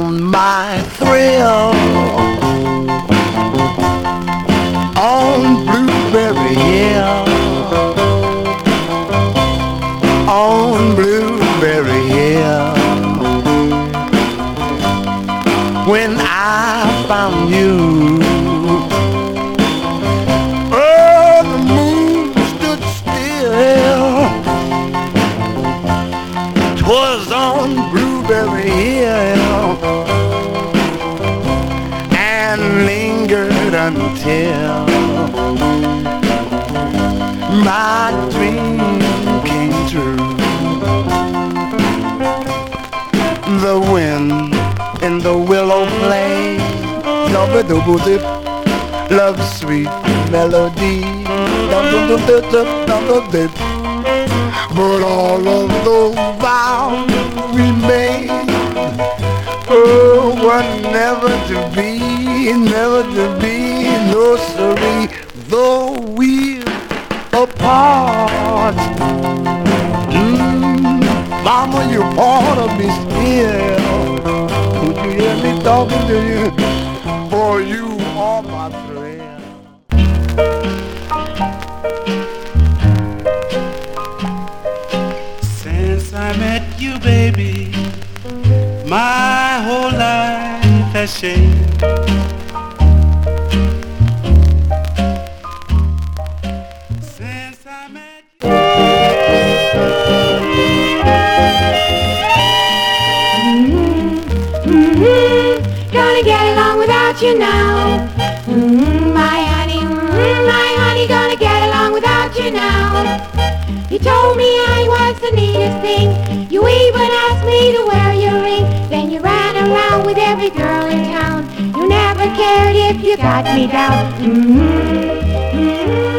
found my thrill on Blueberry Hill, on Blueberry Hill. When I found you, oh, the moon stood still. 'Twas on Blueberry Hill and lingered until my dream came true. The wind in the willow play, love's sweet melody, but all of those vows we made, oh, were never to be, no siree, though we're apart. Mama, you part of me still. Would you hear me talking to you? For you are my thrill. Since I met you, baby, my whole life has changed. Since I met you. Gonna get along without you now. My honey, gonna get along without you now. You told me I was the neatest thing. You even asked me to wear your ring. Then you ran around with every girl in town. You never cared if you got me down.